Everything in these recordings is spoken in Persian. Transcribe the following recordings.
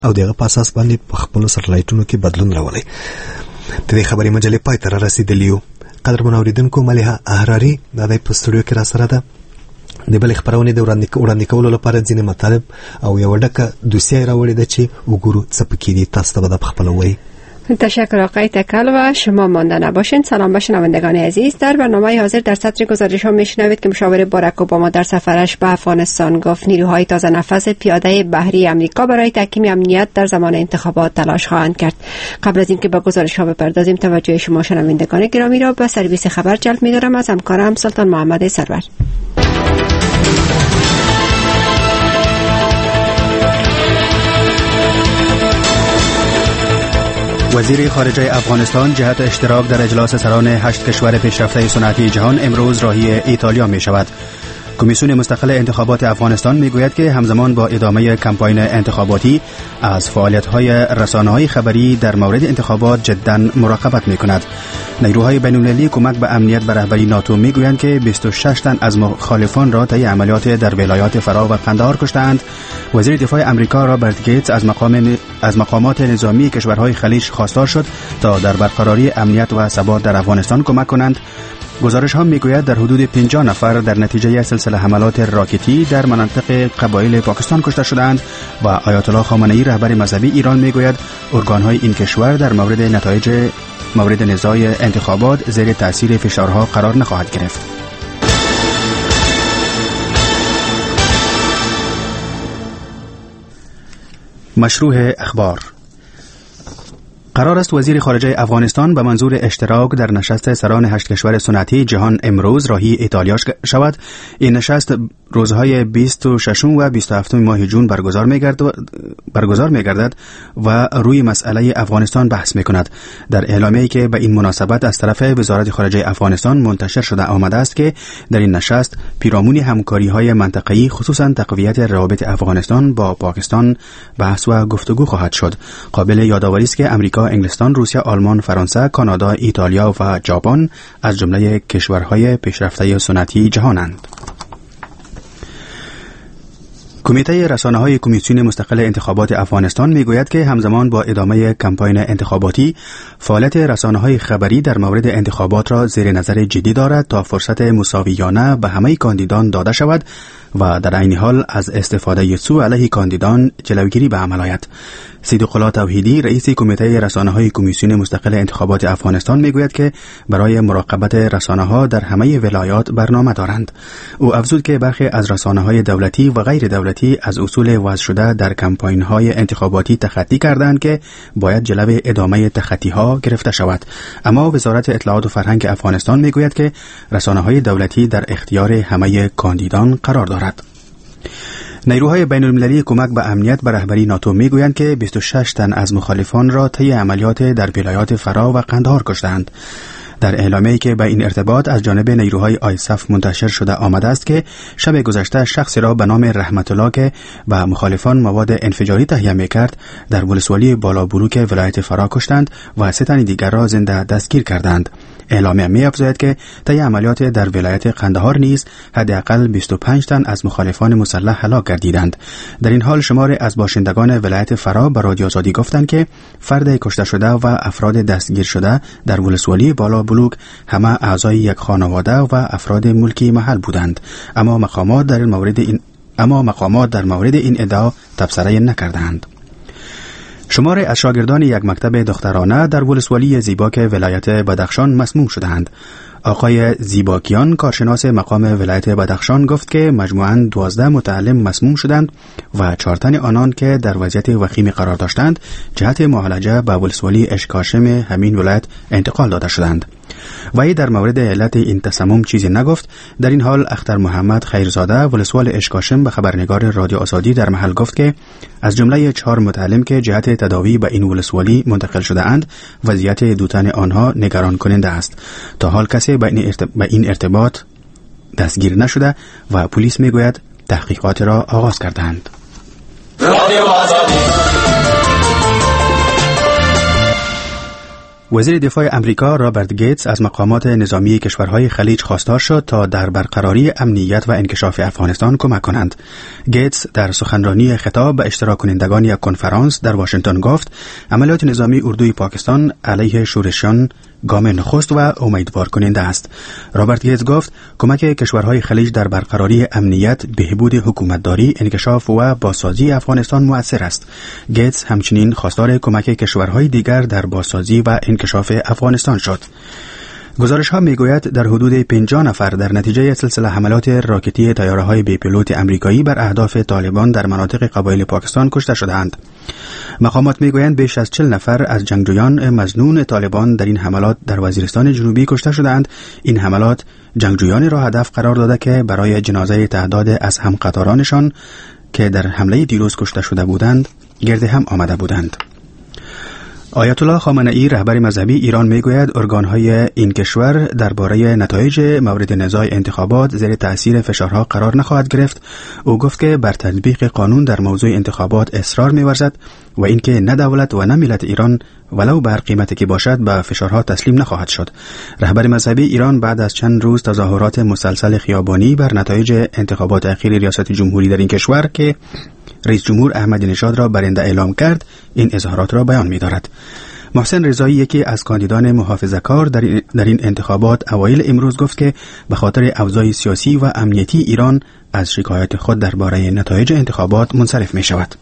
او دغه په اساس باندې په خپل سټلایټونو کې بدلون راولي. د دې خبري مجلې پای ته رسیدلی یو. قدرمن اوریدونکو، مليحه احراری د دې په سټوډیو کې را سره ده. د بل خبرونه د وړاندې کولو لپاره ځینې مطالب او یو ډکه دوسیه راوړې ده چې وګورو څه پکې دي. تاسو ته به په خپل وایي. تشکر آقای تکل و شما مانده نباشین. سلام به شنوندگان عزیز. در برنامه حاضر در سطر گزارش ها میشنوید که مشاور باراک اوباما در سفرش به افغانستان گفت نیروهای تازه نفس پیاده بحری امریکا برای تحکیم امنیت در زمان انتخابات تلاش خواهند کرد. قبل از اینکه به گزارش ها بپردازیم، توجه شما شنوندگان گرامی را به سرویس خبر جلب می‌دارم از همکارم سلطان محمد سرور. وزیر خارجه افغانستان جهت اشتراک در اجلاس سران 8 کشور پیشرفته صنعتی جهان امروز راهی ایتالیا می شود. کمیسیون مستقل انتخابات افغانستان میگوید که همزمان با ادامه کمپاین انتخاباتی از فعالیت‌های رسانه‌های خبری در مورد انتخابات جداً مراقبت می‌کند. نیروهای بین‌المللی کمک به امنیت به رهبری ناتو میگویند که 26 تن از مخالفان را طی عملیات در ولایات فرا و قندهار کشتند. وزیر دفاع آمریکا رابرت گیتس از مقامات نظامی کشورهای خلیج خواستار شد تا در برقراری امنیت و ثبات در افغانستان کمک کنند. گزارش ها میگوید در حدود 50 نفر در نتیجه سلسله حملات راکتی در مناطق قبایل پاکستان کشته شدند و آیت الله خامنه‌ای رهبر مذهبی ایران میگوید ارگان‌های این کشور در مورد نزاع انتخابات زیر تاثیر فشارها قرار نخواهد گرفت. مشروع اخبار. قرار است وزیر خارجه افغانستان به منظور اشتراک در نشست سران 8 کشور صنعتی جهان امروز راهی ایتالیا شود. این نشست روزهای 26 و 27 ماه جون برگزار می‌گردد و روی مسئله افغانستان بحث می‌کند. در اعلامیه‌ای که به این مناسبت از طرف وزارت خارجه افغانستان منتشر شده آمده است که در این نشست پیرامون همکاری‌های منطقه‌ای خصوصاً تقویت روابط افغانستان با پاکستان بحث و گفتگو خواهد شد. قابل یادآوری است که امریکا، انگلستان، روسیه، آلمان، فرانسه، کانادا، ایتالیا و ژاپن از جمله کشورهای پیشرفته صنعتی جهانند. کمیته رسانه‌های کمیسیون مستقل انتخابات افغانستان میگوید که همزمان با ادامه کمپاین انتخاباتی فعالیت رسانه‌های خبری در مورد انتخابات را زیر نظر جدی دارد تا فرصت مساویانه به همه کاندیدان داده شود و در عین حال از استفاده سوء علیه کاندیدان جلوگیری به عمل آید. صدیق الله توحیدی رئیس کمیته رسانه‌های کمیسیون مستقل انتخابات افغانستان میگوید که برای مراقبت رسانه‌ها در همه ولایات برنامه دارند. او افزود که برخی از رسانه‌های دولتی و غیر دولتی از اصول وضع شده در کمپاین‌های انتخاباتی تخطی کردند که باید جلوی ادامه تخطی‌ها گرفته شود. اما وزارت اطلاعات و فرهنگ افغانستان میگوید که رسانه‌های دولتی در اختیار همه کاندیدان قرار دارد. نیروهای بین‌المللی کمک به امنیت به رهبری ناتو میگویند که 26 تن از مخالفان را طی عملیات در ولایات فرا و قندهار کشتند. در اعلامیه‌ای که به این ارتباط از جانب نیروهای آیسف منتشر شده آمده است که شب گذشته شخصی را به نام رحمت الله که به مخالفان مواد انفجاری تهیه می‌کرد در ولسوالی بالابروک ولایت فرا کشتند و 3 تن دیگر را زنده دستگیر کردند. اعلامیه می‌افزاید که طی عملیات در ولایت قندهار نیز حداقل 25 تن از مخالفان مسلح هلاک گردیدند. در این حال شماری از باشندگان ولایت فرا به رادیو آزادی گفتند که فرد کشته شده و افراد دستگیر شده در ولسوالی بالابروک همه اعضای یک خانواده و افراد ملکی محل بودند. اما مقامات در مورد این ادعا تبصره نکردند. شماری از شاگردان یک مکتب دخترانه در ولسوالی زیباک ولایت بدخشان مسموم شدند. آقای زیباکیان کارشناس مقام ولایت بدخشان گفت که مجموعاً 12 متعلم مسموم شدند و 4 تن آنان که در وضعیت وخیمی قرار داشتند جهت معالجه به ولسوالی اشکاشم همین ولایت انتقال داده شدند. وی در مورد علت این تسمم چیزی نگفت. در این حال اختر محمد خیرزاده ولسوال اشکاشم به خبرنگار رادیو آزادی در محل گفت که از جمله 4 متعلم که جهت تداوی به این ولسوالی منتقل شده اند وضعیت 2 تن آنها نگران کننده است. تا حال کسی به این ارتباط دستگیر نشده و پلیس میگوید تحقیقات را آغاز کردند. وزیر دفاع امریکا رابرت گیتس از مقامات نظامی کشورهای خلیج خواستار شد تا در برقراری امنیت و انکشاف افغانستان کمک کنند. گیتس در سخنرانی خطاب به اشتراک کنندگان یک کنفرانس در واشنگتن گفت عملیات نظامی اردوی پاکستان علیه شورشیان گام نخست و امیدوار کننده است. رابرت گیتس گفت کمک کشورهای خلیج در برقراری امنیت، بهبود حکومتداری، انکشاف و بازسازی افغانستان مؤثر است. گیتس همچنین خواستار کمک کشورهای دیگر در بازسازی و انکشاف افغانستان شد. گزارش ها میگوید در حدود 50 نفر در نتیجه سلسله حملات راکتی طیاره‌های بی پیلوت امریکایی بر اهداف طالبان در مناطق قبایل پاکستان کشته شدند. مقامات میگویند بیش از 40 نفر از جنگجویان مظنون طالبان در این حملات در وزیرستان جنوبی کشته شدند. این حملات جنگجویان را هدف قرار داده که برای جنازه تعداد از همقطارانشان که در حمله دیروز کشته شده بودند گرد هم آمده بودند. آیت الله خامنه‌ای رهبر مذهبی ایران میگوید ارگان‌های این کشور درباره نتایج مورد نزاع انتخابات زیر تأثیر فشارها قرار نخواهد گرفت. او گفت که بر تطبیق قانون در موضوع انتخابات اصرار می‌ورزد و اینکه نه دولت و نه ملت ایران ولو بر قیمتی که باشد به فشارها تسلیم نخواهد شد. رهبر مذهبی ایران بعد از چند روز تظاهرات مسلسل خیابانی بر نتایج انتخابات اخیر ریاست جمهوری در این کشور که رئیس جمهور احمدی نژاد را برنده اعلام کرد این اظهارات را بیان می‌دارد. محسن رضایی یکی از کاندیدان محافظه‌کار در این انتخابات اوایل امروز گفت که به خاطر اوضاع سیاسی و امنیتی ایران از شکایت خود درباره نتایج انتخابات منصرف می‌شود.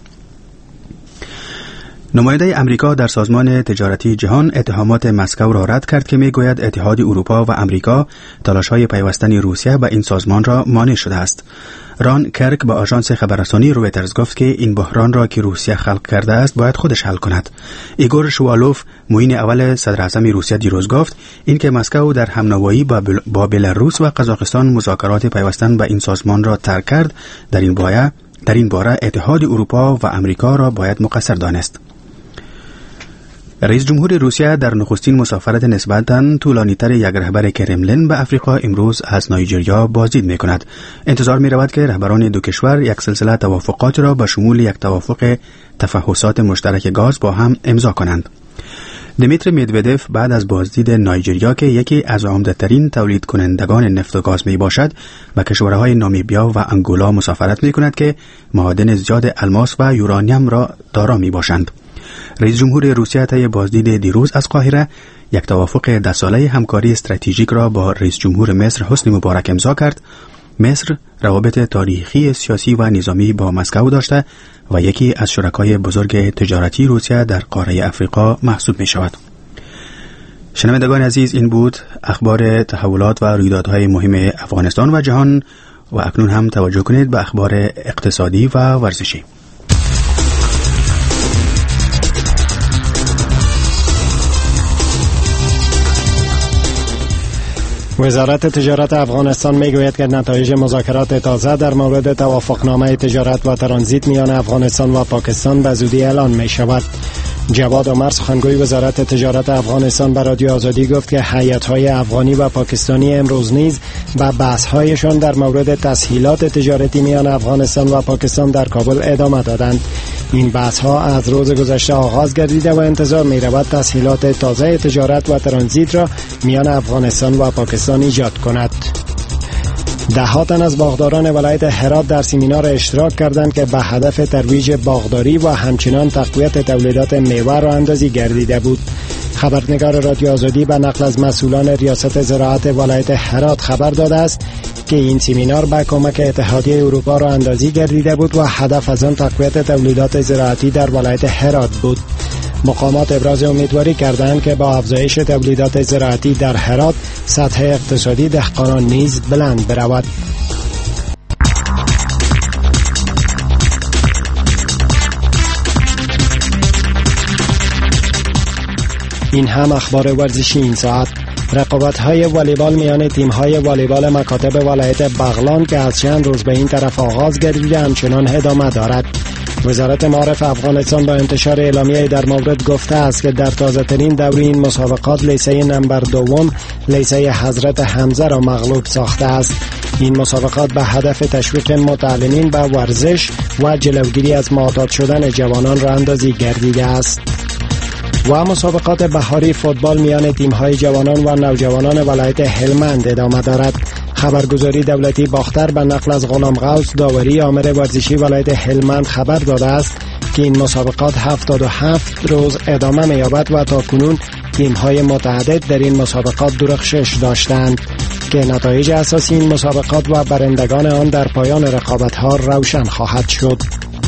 نماینده امریکا در سازمان تجارتی جهان اتهامات مسکو را رد کرد که میگوید اتحاد اروپا و امریکا تلاش‌های پیوستن روسیه به این سازمان را مانع شده است. ران کرک با آژانس خبررسانی رویترز گفت که این بحران را که روسیه خلق کرده است باید خودش حل کند. ایگور شوالوف معین اول صدر اعظم روسیه دیروز گفت اینکه مسکو در همنوایی با بلاروس و قزاقستان مذاکرات پیوستن به این سازمان را ترک کرد، در این باره اتحاد اروپا و امریکا را باید مقصر دانست. رئیس جمهور روسیه در نخستین مسافرت نسبتاً طولانی‌تر یک رهبر کرملین به افریقا امروز از نایجریا بازدید می‌کند. انتظار می‌رود که رهبران دو کشور یک سلسله توافقات را به شمول یک توافق تفحصات مشترک گاز با هم امضا کنند. دمیتر مدودف بعد از بازدید نایجریا که یکی از عمده‌ترین تولید کنندگان نفت و گاز میباشد به کشورهای نامیبیا و انگولا مسافرت می‌کند که معادن زیاد الماس و یورانیم را دارا میباشند. رئیس جمهور روسیه طی بازدید دیروز از قاهره یک توافق 10 ساله همکاری استراتژیک را با رئیس جمهور مصر حسنی مبارک امضا کرد. مصر روابط تاریخی، سیاسی و نظامی با مسکو داشته و یکی از شرکای بزرگ تجارتی روسیه در قاره افریقا محسوب می شود. شنوندگان عزیز، این بود اخبار تحولات و رویدادهای مهم افغانستان و جهان و اکنون هم توجه کنید به اخبار اقتصادی و ورزشی. وزارت تجارت افغانستان میگوید که نتایج مذاکرات تازه در مورد توافقنامه تجارت و ترانزیت میان افغانستان و پاکستان به زودی اعلان می شود. جواد عمر سخنگوی وزارت تجارت افغانستان به رادیو آزادی گفت که هیئت‌های افغانی و پاکستانی امروز نیز به بحث‌هایشان در مورد تسهیلات تجارتی میان افغانستان و پاکستان در کابل ادامه دادند. این بحث‌ها از روز گذشته آغاز گردیده و انتظار می‌رود تسهیلات تازه تجارت و ترانزیت را میان افغانستان و پاکستان ایجاد کند. ده تن از باغداران ولایت هرات در سمینار اشتراک کردند که به هدف ترویج باغداری و همچنان تقویت تولیدات میوه را اندازی گردیده بود. خبرنگار رادیو آزادی به نقل از مسئولان ریاست زراعت ولایت هرات خبر داده است که این سمینار به کمک اتحادیه اروپا را اندازی گردیده بود و هدف از آن تقویت تولیدات زراعتی در ولایت هرات بود. مقامات ابراز امیدواری کردند که با افزایش تولیدات زراعتی در هرات سطح اقتصادی دهقانان نیز بلند برود. این هم اخبار ورزشی این ساعت. رقابت‌های والیبال میان تیم‌های والیبال مکاتب ولایت بغلان که از چند روز به این طرف آغاز گردیده همچنان ادامه دارد. وزارت معارف افغانستان با انتشار اعلامیه در مورد گفته است که در تازه‌ترین دوره این مسابقات لیسه نمبر دوم لیسه حضرت حمزه را مغلوب ساخته است. این مسابقات به هدف تشویق متعلمین به ورزش و جلوگیری از معتاد شدن جوانان را اندازی گردیده است. و مسابقات بهاری فوتبال میان تیم‌های جوانان و نوجوانان ولایت هلمند ادامه دارد. خبرگزاری دولتی باختر به نقل از غلام غوث داوری آمر ورزشی ولایت هلمند خبر داده است که این مسابقات 77 روز ادامه می‌یابد و تاکنون تیم‌های متعدد در این مسابقات درخشش داشتند که نتایج اساسی این مسابقات و برندگان آن در پایان رقابت‌ها روشن خواهد شد.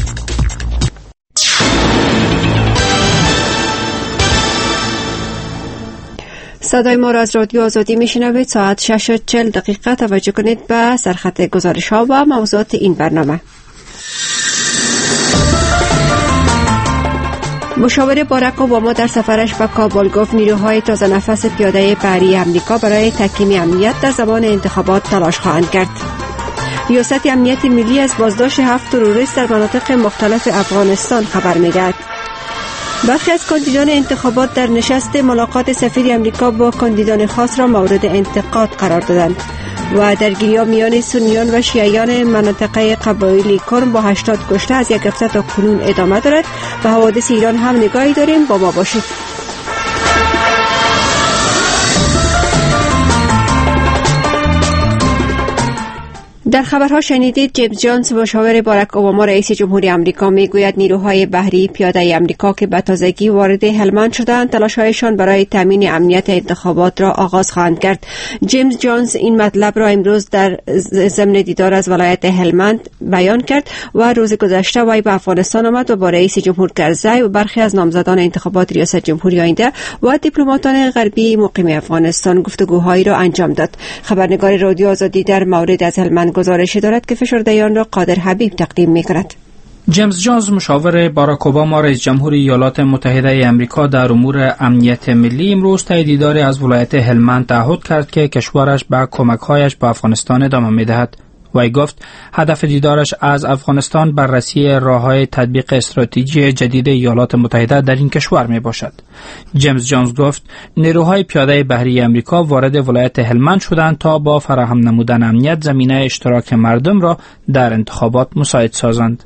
صدای ما را از رادیو آزادی میشنوید. ساعت 6:40 توجه کنید به سرخط گزارش ها و موضوعات این برنامه. مشاور باراک اوباما در سفرش به کابل گفت نیروهای تازه نفس پیاده بحری امریکا برای تحکیم امنیت در زمان انتخابات تلاش خواهند کرد. ریاست امنیت ملی از بازداشت 7 تروریست در مناطق مختلف افغانستان خبر می‌دهد. برخی از کاندیدان انتخابات در نشست ملاقات سفیر امریکا با کاندیدان خاص را مورد انتقاد قرار دادند و درگیری‌ها میان سنیان و شیعیان مناطق قبایلی کرد با 80 کشته از یک هفته تا کنون ادامه دارد و حوادث ایران هم نگاهی داریم. با ما باشید. در خبرها شنیدید جیمز جونز مشاور باراک اوباما رئیس جمهوری آمریکا میگوید نیروهای بحری پیاده آمریکا که به تازگی وارد هلمند شدند تلاش‌هایشان برای تامین امنیت انتخابات را آغاز خواهند کرد. جیمز جونز این مطلب را امروز در ضمن دیدار از ولایت هلمند بیان کرد و روز گذشته وی به افغانستان آمد و با رئیس جمهور کرزی و برخی از نامزدان انتخابات ریاست جمهوری آینده و دیپلماتان غربی مقیم افغانستان گفتگوهایی را انجام داد. خبرنگار رادیو آزادی در مورد از هلمند گزارشی دارد که فشرده آن را قادر حبیب تقدیم می‌کند. جیمز جونز مشاور باراک اوباما رئیس جمهور ایالات متحده آمریکا در امور امنیت ملی امروز طی دیداری از ولایت هلمند تعهد کرد که کشورش به کمک‌هایش به افغانستان ادامه می‌دهد. وی گفت هدف دیدارش از افغانستان بررسی راه‌های تطبیق استراتژی جدید ایالات متحده در این کشور می باشد. جیمز جونز گفت نیروهای پیاده بحری آمریکا وارد ولایت هلمند شدند تا با فراهم نمودن امنیت زمینه اشتراک مردم را در انتخابات مساعد سازند.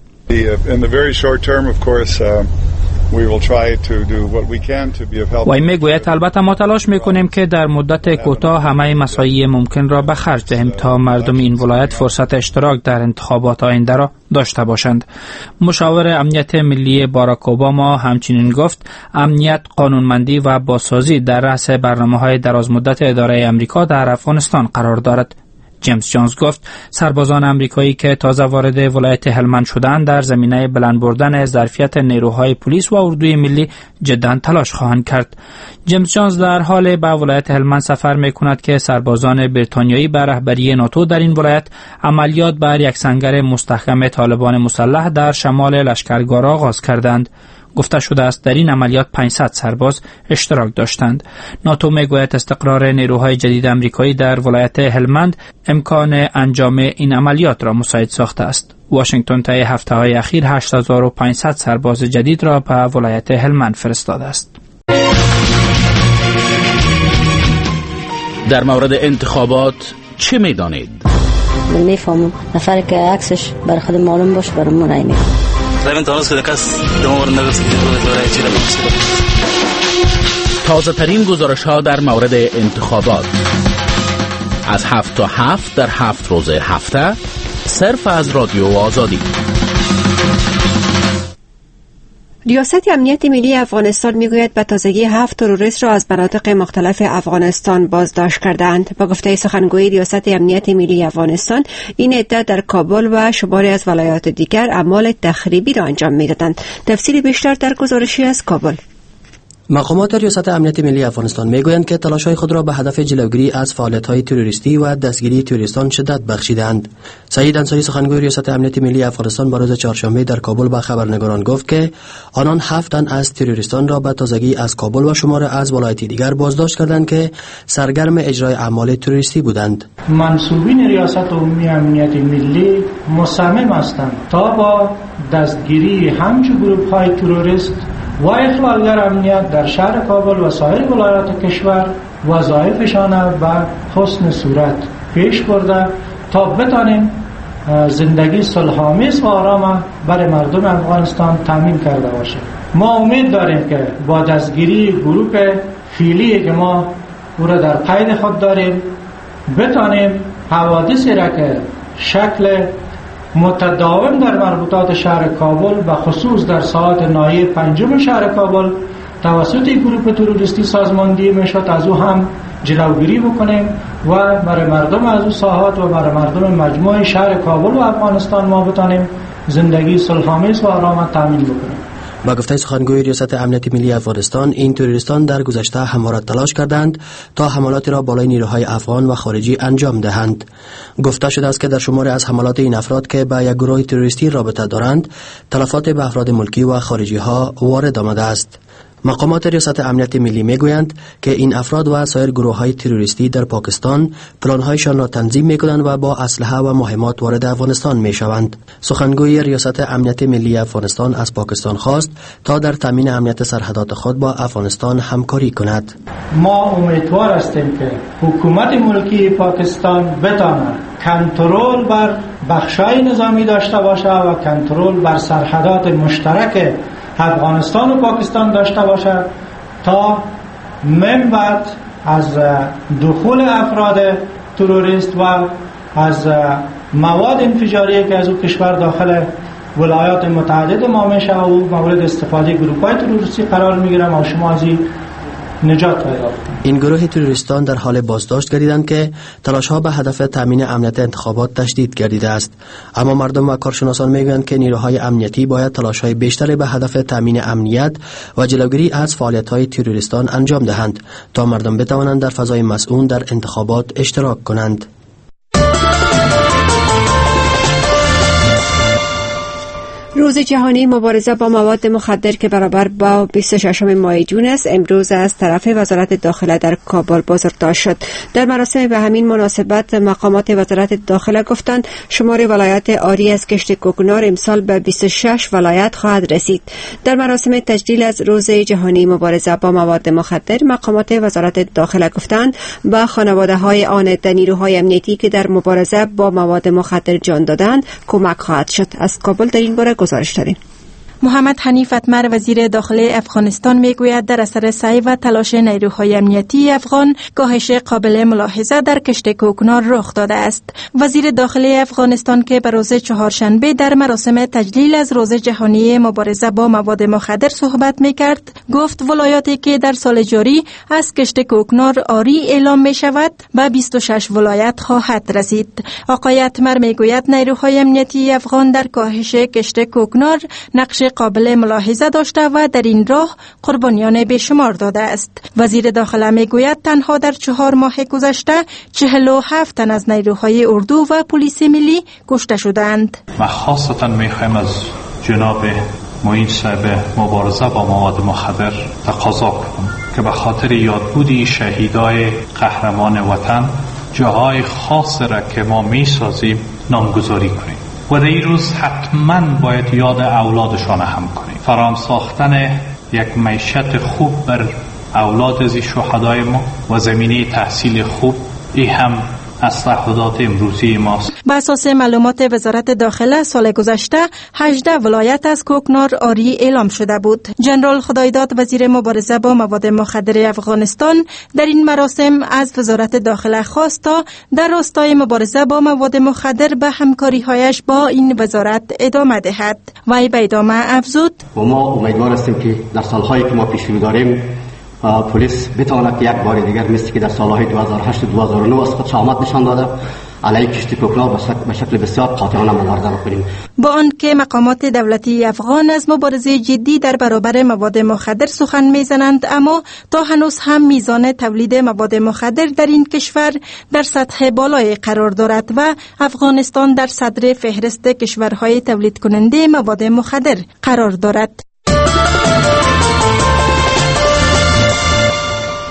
وی میگوید البته ما تلاش میکنیم که در مدت کوتاه همه مساعی ممکن را به خرج دهیم تا مردم این ولایت فرصت اشتراک در انتخابات آینده را داشته باشند. مشاور امنیت ملی باراک اوباما همچنین گفت امنیت، قانونمندی و بازسازی در رأس برنامه‌های درازمدت اداره آمریکا در افغانستان قرار دارد. جیمز جونز گفت سربازان آمریکایی که تازه وارد ولایت هلمند شدند در زمینه بلند بردن ظرفیت نیروهای پلیس و اردوی ملی جداً تلاش خواهند کرد. جیمز جونز در حال به ولایت هلمند سفر می‌کند که سربازان بریتانیایی به رهبری ناتو در این ولایت عملیات بر یک سنگر مستحکم طالبان مسلح در شمال لشکرگاه را آغاز کردند. گفته شده است در این عملیات 500 سرباز اشتراک داشتند. ناتو میگوید استقرار نیروهای جدید آمریکایی در ولایت هلمند امکان انجام این عملیات را مساعد ساخته است. واشنگتن طی هفته‌های اخیر 8500 سرباز جدید را به ولایت هلمند فرستاده است. در مورد انتخابات چه می‌دانید؟ میفهمم نفری که عکسش برای خود معلوم باشه برای من نمی‌کنه. تازه ترین گزارش ها در مورد انتخابات از 7 تا 7 در 7 روز هفته صرف از رادیو آزادی. ریاست امنیت ملی افغانستان میگوید به تازگی 7 تروریست را از مناطق مختلف افغانستان بازداشت کردند. با گفته سخنگوی ریاست امنیت ملی افغانستان این عده در کابل و شماری از ولایات دیگر اعمال تخریبی را انجام میدادند. تفصیل بیشتر در گزارشی از کابل. مقامات ریاست امنیت ملی افغانستان میگویند که تلاش‌های خود را به هدف جلوگیری از فعالیت‌های تروریستی و دستگیری تروریستان شدت بخشیدند. سعید انصاری سخنگوی ریاست امنیت ملی افغانستان با روز چهارشنبه در کابل به خبرنگاران گفت که آنان 7 تن از تروریستان را به تازگی از کابل و شمار از ولایات دیگر بازداشت کردند که سرگرم اجرای اعمال تروریستی بودند. منصوبین ریاست عمومی امنیت ملی مصمم هستند تا با دستگیری همچون گروه‌های تروریست و اخلالگر امنیت در شهر کابل و سایر ولایات کشور وظایفشان به حسن صورت پیش برده تا بتانیم زندگی صلح‌آمیز و آرام برای مردم افغانستان تامین کرده باشه. ما امید داریم که با دستگیری گروه فیلی که ما او را در قید خود داریم بتانیم حوادثی را که شکل متداوم در مربوطات شهر کابل و خصوص در ساعات ناحیه پنجم شهر کابل توسط گروه تروریستی سازماندهی میشد از او هم جلوگیری بکنیم و برای مردم از او ساحات و برای مردم مجموع شهر کابل و افغانستان ما بتانیم زندگی صلح‌آمیز و آرام تامین بکنیم. با گفته سخنگوی ریاست امنیت ملی افغانستان، این تروریستان در گذشته همواره تلاش کردند تا حملاتی را بالای نیروهای افغان و خارجی انجام دهند. گفته شده است که در شمار از حملات این افراد که به یک گروه تروریستی رابطه دارند، تلفات به افراد ملکی و خارجی ها وارد آمده است. مقامات ریاست امنیت ملی میگویند که این افراد و سایر گروه‌های تروریستی در پاکستان پلان‌هایشان را تنظیم می‌کنند و با اسلحه و مهمات وارد افغانستان می‌شوند. سخنگوی ریاست امنیت ملی افغانستان از پاکستان خواست تا در تامین امنیت سرحدات خود با افغانستان همکاری کند. ما امیدوار هستیم که حکومت ملکی پاکستان بتواند کنترل بر بخشای نظامی داشته باشد و کنترل بر سرحدات مشترک افغانستان و پاکستان داشته باشد تا من بعد از دخول افراد تروریست و از مواد انفجاری که از او کشور داخل ولایات متعدد ما میشه و مورد استفاده گروه‌های تروریستی قرار میگیرن و شما از نجات پیدا کنید. این گروه تروریستان در حال بازداشت گردیدند که تلاش‌ها به هدف تامین امنیت انتخابات تشدید گردیده است، اما مردم و کارشناسان میگویند که نیروهای امنیتی باید تلاش‌های بیشتری به هدف تامین امنیت و جلوگیری از فعالیت‌های تروریستان انجام دهند تا مردم بتوانند در فضای مسئول در انتخابات اشتراک کنند. روز جهانی مبارزه با مواد مخدر که برابر با 26 ماه جون است امروز از طرف وزارت داخله در کابل بازداشت شد. در مراسم به همین مناسبت مقامات وزارت داخله گفتند شمار ولایات عاری از کشت کوکنار امسال به 26 ولایت خواهد رسید. در مراسم تجلیل از روز جهانی مبارزه با مواد مخدر مقامات وزارت داخله گفتند به خانواده‌های آنده نیروهای امنیتی که در مبارزه با مواد مخدر جان دادند کمک خواهد شد. از کابل در این باره گزارش داریم. محمد حنیف اتمر وزیر داخلی افغانستان میگوید در اثر سعی و تلاش نیروهای امنیتی افغان کاهش قابل ملاحظه در کشت کوکنار رخ داده است. وزیر داخلی افغانستان که به روز چهارشنبه در مراسم تجلیل از روز جهانی مبارزه با مواد مخدر صحبت میکرد گفت ولایاتی که در سال جاری از کشت کوکنار عاری اعلام می شود به 26 ولایت خواهد رسید. آقای اتمر میگوید نیروهای امنیتی افغان در کاهش کشت کوکنار نقش قابل ملاحظه داشته و در این راه قربانیان بیشمار داده است. وزیر داخله میگوید تنها در 4 ماه گذشته 47 تن از نیروهای اردو و پلیس ملی کشته شدند. و خاصتا میخوایم از جناب معین صاحب مبارزه با مواد مخدر تقاضا کنم که به خاطر یادبودی شهیدای قهرمان وطن جاهای خاص را که ما میسازیم نامگذاری کنیم و در این روز حتما باید یاد اولادشان هم کنیم. فرام ساختن یک معیشت خوب بر اولاد از شهدای ما و زمینه تحصیل خوب این هم از تعهدات امروزی ماست. بر اساس معلومات وزارت داخله سال گذشته 18 ولایت از کوکنار عاری اعلام شده بود. جنرال خدایداد وزیر مبارزه با مواد مخدر افغانستان در این مراسم از وزارت داخله خواست تا در راستای مبارزه با مواد مخدر به همکاری‌هایش با این وزارت ادامه دهد. وی به ادامه افزود و ما امیدوار هستیم که در سال‌هایی که ما پیش رو داریم پلیس بتواند یک بار دیگر مثل که در سالهای 2008 و 2009 از خود شجاعت نشان داده علیه کشت کوکنار به شکل بسیار قاطعانه مبارزه بکنیم. با آنکه مقامات دولتی افغان از مبارزه جدی در برابر مواد مخدر سخن میزنند، اما تا هنوز هم میزان تولید مواد مخدر در این کشور در سطح بالای قرار دارد و افغانستان در صدر فهرست کشورهای تولید کننده مواد مخدر قرار دارد.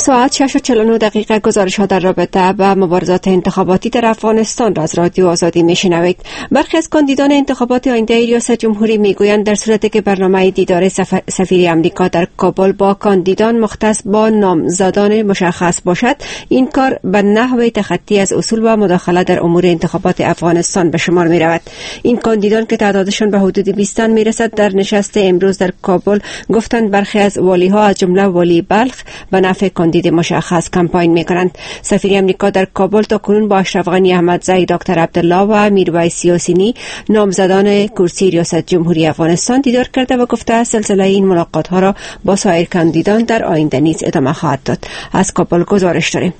ساعت 6:49 گزارش ها در رابطه با مبارزات انتخاباتی در افغانستان را از رادیو آزادی میشنوید. برخی از کاندیدان انتخابات آینده ریاست جمهوری میگویند در صورتی که برنامه دیدار سفیر امریکا در کابل با کاندیدان مختص با نامزدان مشخص باشد، این کار به نحو تخطی از اصول و مداخله در امور انتخابات افغانستان به شمار می رود. این کاندیدان که تعدادشان به حدود 20 تن می رسد در نشست امروز در کابل گفتند برخی از والی ها از جمله والی بلخ به نفع کاندید مشخص کمپاین می کنند. سفیر امریکا در کابل تاکنون با اشرف غنی احمدزی، دکتر عبدالله و میرویس یاسینی نامزدان کرسی ریاست جمهوری افغانستان دیدار کرده و گفته سلسله این ملاقات ها را با سایر کاندیدان در آینده نیز ادامه خواهد داد. از کابل گزارش داریم.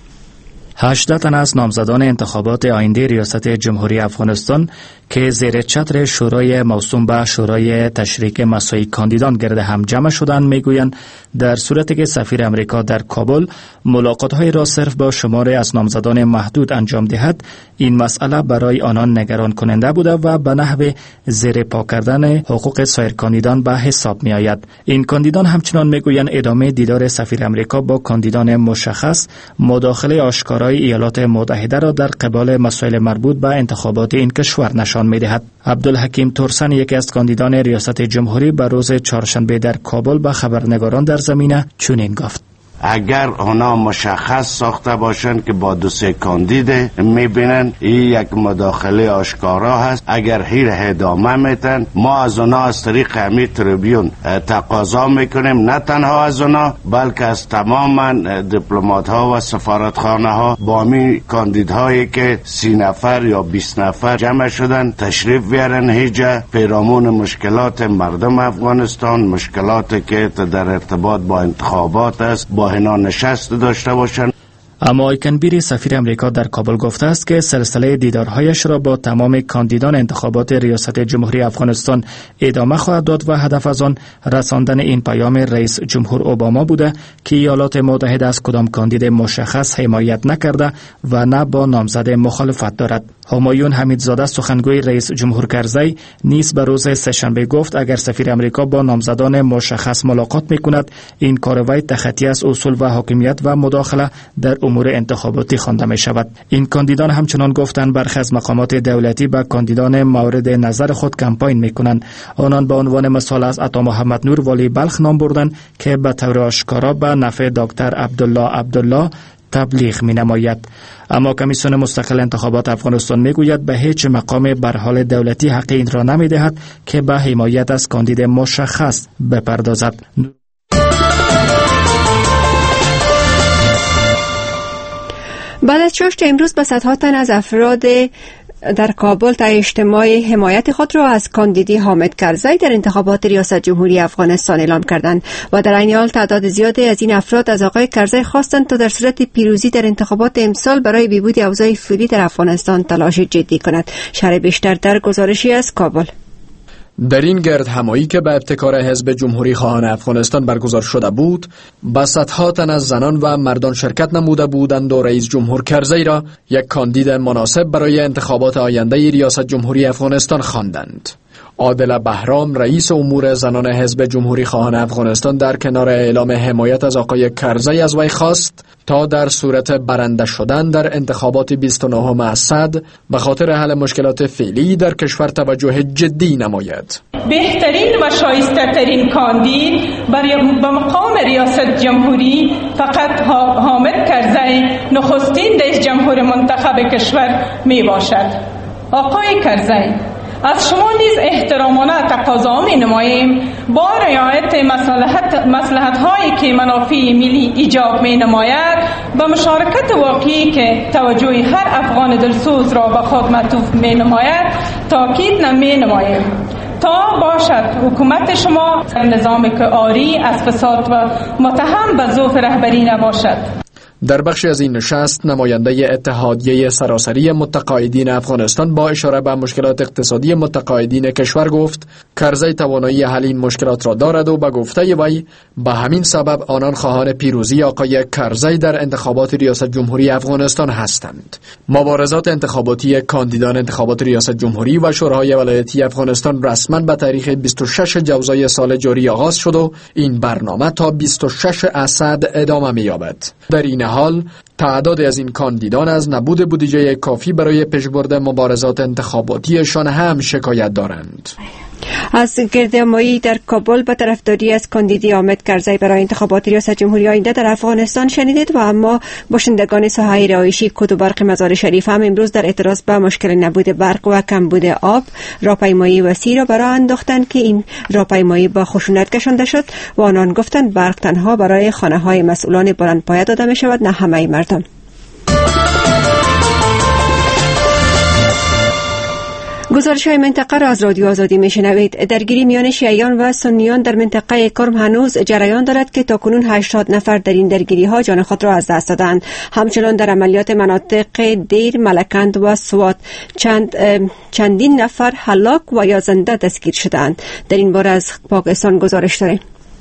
18 تن از نامزدان انتخابات آینده ریاست جمهوری افغانستان که زیر چتر شورای موسوم به شورای تشریک مساعی کاندیدان گرد هم جمع شدند میگویند در صورتی که سفیر امریکا در کابل ملاقات‌های را صرف با شماری از نامزدان محدود انجام دهد، این مسئله برای آنان نگران کننده بوده و به نحو زیر پا کردن حقوق سایر کاندیدان به حساب می آید. این کاندیدان همچنان میگویند ادامه دیدار سفیر امریکا با کاندیدان مشخص مداخله آشکارای ایالات متحده را در قبال مسائل مربوط به انتخابات این کشور نشان می‌دهد. عبدالحکیم تورسن یکی از کاندیدان ریاست جمهوری به روز چهارشنبه در کابل به خبرنگاران در زمینه چنین گفت: اگر اونا مشخص ساخته باشند که با 2-3 کاندید میبینن این یک مداخله آشکارا هست، اگر هیر ادامه میتن، ما از اونا از طریق همی تریبیون تقاضا میکنیم، نه تنها از اونا بلکه از تمام دیپلمات ها و سفارتخانه ها با همین کاندیدهایی که 30 نفر یا 20 نفر جمع شدن تشریف بیارن هیجا، پیرامون مشکلات مردم افغانستان، مشکلاتی که در ارتباط با انتخابات است، با اینا نشست داشته باشند. اما ایکنبیر سفیر امریکا در کابل گفته است که سلسله دیدارهایش را با تمام کاندیدان انتخابات ریاست جمهوری افغانستان ادامه خواهد داد و هدف از آن رساندن این پیام رئیس جمهور اوباما بوده که ایالات متحده از کدام کاندید مشخص حمایت نکرده و نه با نامزد مخالفت دارد. همایون حمیدزاده سخنگوی رئیس جمهور کرزی نیز به روز سه‌شنبه گفت اگر سفیر امریکا با نامزدان مشخص ملاقات میکند، این کاروائی تخطی از اصول و حاکمیت و مداخله در امور انتخاباتی خوانده می شود. این کاندیدان همچنان گفتند برخی از مقامات دولتی به کاندیدان مورد نظر خود کمپاین می کنند. آنان به عنوان مثال از عطا محمد نور والی بلخ نام بردند که به طور آشکارا به نفع دکتر عبدالله تبلیغ می نماید. اما کمیسیون مستقل انتخابات افغانستان می گوید به هیچ مقام بر حال دولتی حق این را نمی دهد که به حمایت از کاندید مشخص بپردازد. بعد از چاشت امروز به صدها تن از افراد در کابل در اجتماع حمایت خود را از کاندیدی حامد کرزی در انتخابات ریاست جمهوری افغانستان اعلام کردند و در این حال تعداد زیادی از این افراد از آقای کرزی خواستند تا در صورت پیروزی در انتخابات امسال برای بهبود اوضاع فعلی در افغانستان تلاش جدی کند. شرح بیشتر در گزارشی از کابل. در این گرد همایی که به ابتکار حزب جمهوری خواهان افغانستان برگزار شده بود، با صدها تن از زنان و مردان شرکت نموده بودند و رئیس جمهور کرزی را یک کاندید مناسب برای انتخابات آینده ریاست جمهوری افغانستان خواندند. عادل بهرام رئیس امور زنان حزب جمهوری خواهان افغانستان در کنار اعلام حمایت از آقای کرزی از وی خواست تا در صورت برنده شدن در انتخابات 29 اسد به خاطر حل مشکلات فعلی در کشور توجه جدی نماید. بهترین و شایسته ترین کاندید به مقام ریاست جمهوری فقط حامد کرزی نخستین رئیس جمهور منتخب کشور می باشد. آقای کرزی، از شما نیز احترامانه تقاضا می نماییم با رعایت مصلحت هایی که منافع ملی ایجاب می نماید به مشارکت واقعی که توجه هر افغان دلسوز را به خود معطوف می نماید تاکید نمی نماییم تا باشد حکومت شما نظامی که عاری از فساد و متهم به ضعف رهبری نباشد. در بخشی از این نشست نماینده اتحادیه سراسری متقاعدین افغانستان با اشاره به مشکلات اقتصادی متقاعدین کشور گفت کرزی توانایی حل این مشکلات را دارد و به گفته وی به همین سبب آنان خواهان پیروزی آقای کرزی در انتخابات ریاست جمهوری افغانستان هستند. مبارزات انتخاباتی کاندیدان انتخابات ریاست جمهوری و شورای ولایتی افغانستان رسما به تاریخ 26 جوزای سال جاری آغاز شد و این برنامه تا 26 اسد ادامه می‌یابد. در این حال تعداد از این کاندیدان از نبود بودجه کافی برای پیشبرد مبارزات انتخاباتیشان هم شکایت دارند. از گردهمایی در کابل به طرفداری از کاندیدی حامد کرزی برای انتخابات ریاست جمهوری آینده در افغانستان شنیدید و اما باشندگان ساحه رهایشی کد و برق مزار شریف هم امروز در اعتراض به مشکل نبود برق و کمبود آب راهپیمایی وسیع را برای انداختند که این راهپیمایی با خشونت کشانده شد و آنان گفتند برق تنها برای خانه‌های مسئولان بلندپایه داده می شود، نه همه مردم. گزارش های منطقه را از رادیو آزادی میشنوید. درگیری میان شیعیان و سنیان در منطقه کرم هنوز جریان دارد که تاکنون 80 نفر در این درگیری ها جان خود را از دست دادند. همچنان در عملیات مناطق دیر، ملکند و سوات چندین نفر هلاک و یا زنده دستگیر شدند. در این باره از پاکستان گزارش داریم.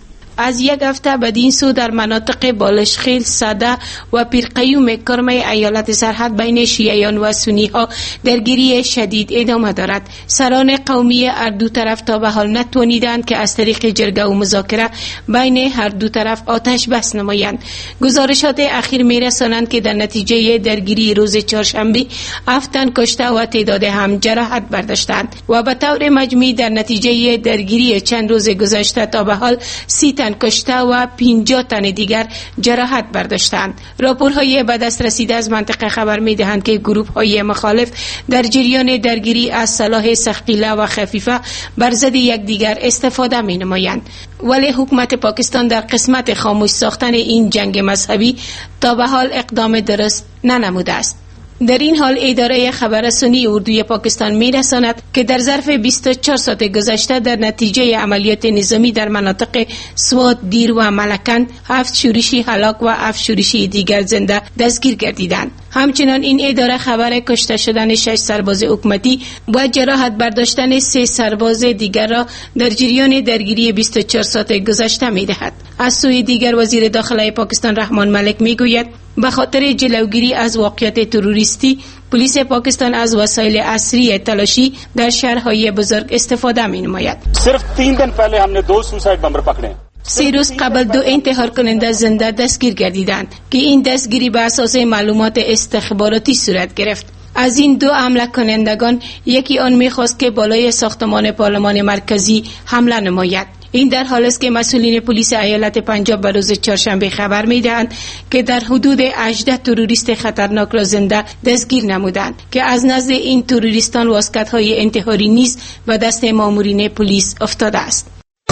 از یک هفته بدین سو در مناطق بالشخیل، صده و پیرقیوم کرم ایالت سرحد بین شیعیان و سنی ها درگیری شدید ادامه دارد. سران قومی هر دو طرف تا به حال نتوانیدند که از طریق جرگه و مذاکره بین هر دو طرف آتش بس نمایند. گزارشات اخیر میرسانند که در نتیجه درگیری روز چهارشنبه 7 تن کشته و تعداد هم جراحت برداشتند و به طور مجموعی در نتیجه درگیری چند روز گذشته تا به حال 30 تن کشته و 50 تن دیگر جراحت برداشتند. راپورهای به دست رسیده از منطقه خبر می‌دهند که گروه‌های مخالف در جریان درگیری از سلاح ثقیله و خفیفه بر ضد یکدیگر استفاده می‌نمایند، ولی حکومت پاکستان در قسمت خاموش ساختن این جنگ مذهبی تا به حال اقدام درست ننموده است. در این حال اداره خبررسانی اردوی پاکستان می‌رساند که در ظرف 24 ساعت گذشته در نتیجه عملیات نظامی در مناطق سوات، دیر و ملکند 7 شورشی هلاک و 7 شورشی دیگر زنده دستگیر گردیدند. همچنان این اداره خبر کشته شدن 6 سرباز حکومتی و جراحت برداشتن 3 سرباز دیگر را در جریان درگیری 24 ساعت گذشته می‌دهد. از سوی دیگر وزیر داخله پاکستان رحمان ملک میگوید به خاطر جلوگیری از واقعیت تروریستی پلیس پاکستان از وسایل عصری تلاشی در شهرهای بزرگ استفاده می‌نماید. صرف 3 दिन पहले हमने 2 सुसाइड बम्बर पकड़े. 3 روز قبل 2 انتحار کننده زنده دستگیر گردیدند که این دستگیری بر اساس معلومات استخباراتی صورت گرفت. از این 2 حمله کنندگان یکی آن می‌خواست که بالای ساختمان پارلمان مرکزی حمله نماید. این در حالی است که مسئولین پلیس ایالت پنجاب به روز چهارشنبه خبر می‌دهند که در حدود 18 تروریست خطرناک را زنده دستگیر نمودند که از نزد این تروریستان واسکت‌های انتحاری نیز و دست مامورین پلیس افتاده است.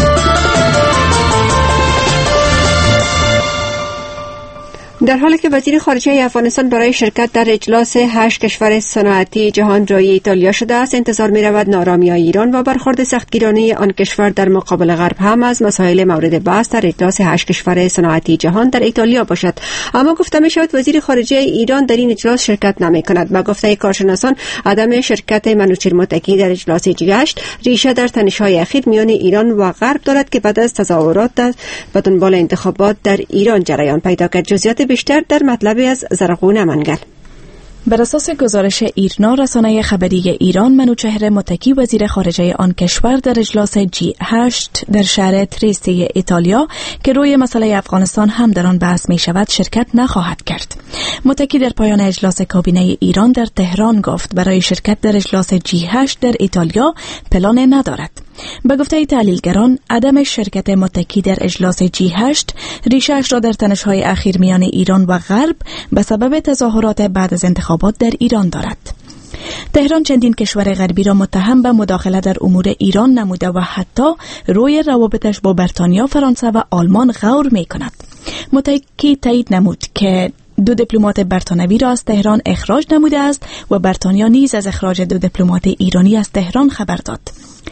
در حالی که وزیر خارجه افغانستان برای شرکت در اجلاس 8 کشور صنعتی جهان رای ایتالیا شده است، انتظار می‌رود نارامی ایران و برخورد سختگیرانه آن کشور در مقابل غرب هم از مسائل مورد بحث در اجلاس 8 کشور صنعتی جهان در ایتالیا باشد. اما گفته می‌شود وزیر خارجه ایران در این اجلاس شرکت نمی‌کند. به گفته کارشناسان عدم شرکت منوچهر متکی در اجلاس G8 ریشه در تنش‌های اخیر میان ایران و غرب دارد که بعد از تظاهرات به دنبال انتخابات در ایران جریان پیدا کرد. جزئیات بیشتر در مطلبی از زرغون منگل. بر اساس گزارش ایرنا، رسانه خبری ایران منوچهر متکی وزیر خارجه آن کشور در اجلاس G8 در شهر تریستی ایتالیا که روی مسئله افغانستان هم در آن بحث می شود شرکت نخواهد کرد. متکی در پایان اجلاس کابینه ایران در تهران گفت برای شرکت در اجلاس G8 در ایتالیا پلان ندارد. به گفته تحلیلگران عدم شرکت متکی در اجلاس G8 ریشه‌اش را در تنش‌های اخیر میان ایران و غرب به سبب تظاهرات بعد از انتخابات در ایران دارد. تهران چندین کشور غربی را متهم به مداخله در امور ایران نموده و حتی روی روابطش با بریتانیا، فرانسه و آلمان غور می‌کند. متکی تایید نمود که 2 دیپلمات بریتانوی را از تهران اخراج نموده است و بریتانیا نیز از اخراج 2 دیپلمات ایرانی از تهران خبر داد.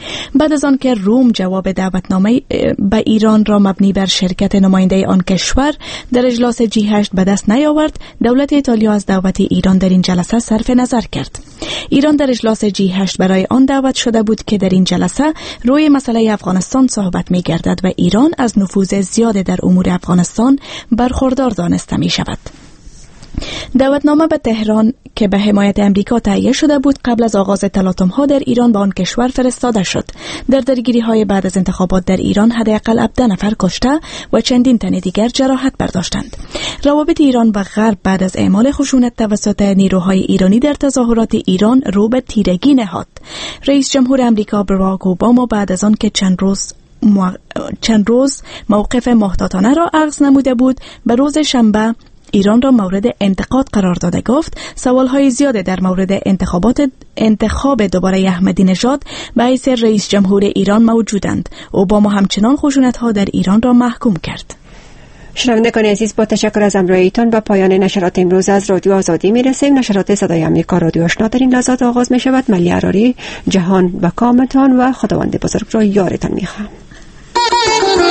بعد از آن که روم جواب دعوتنامه به ایران را مبنی بر شرکت نماینده آن کشور در اجلاس G8 به دست نیاورد، دولت ایتالیا از دعوت ایران در این جلسه صرف نظر کرد. ایران در اجلاس G8 برای آن دعوت شده بود که در این جلسه روی مسئله افغانستان صحبت می گردد و ایران از نفوذ زیاد در امور افغانستان برخوردار دانسته می شود. دعوتنامه به تهران که به حمایت امریکا تهیه شده بود قبل از آغاز تلاطم‌ها در ایران به آن کشور فرستاده شد. در درگیری‌های بعد از انتخابات در ایران حداقل 17 نفر کشته و چندین تن دیگر جراحت برداشتند. روابط ایران و غرب بعد از اعمال خشونت توسط نیروهای ایرانی در تظاهرات ایران رو به تیرگی نهاد. رئیس جمهور امریکا باراک اوباما بعد از آن که چند روز موقف محتاطانه را اخذ نموده بود، به روز شنبه ایران را مورد انتقاد قرار داده گفت سوالهای زیاد در مورد انتخاب دوباره احمدی نژاد به حیث رئیس جمهور ایران موجودند. اوباما همچنان خشونت‌ها در ایران را محکوم کرد. شنوندگان عزیز، با تشکر از همراهیتان به پایان نشرات امروز از رادیو آزادی میرسیم. نشرات صدای آمریکا رادیو آشنا در این لحظات آغاز می شود. ملی عراری، جهان و کامتان و خداوند بزرگ را یارتان می‌خواهم.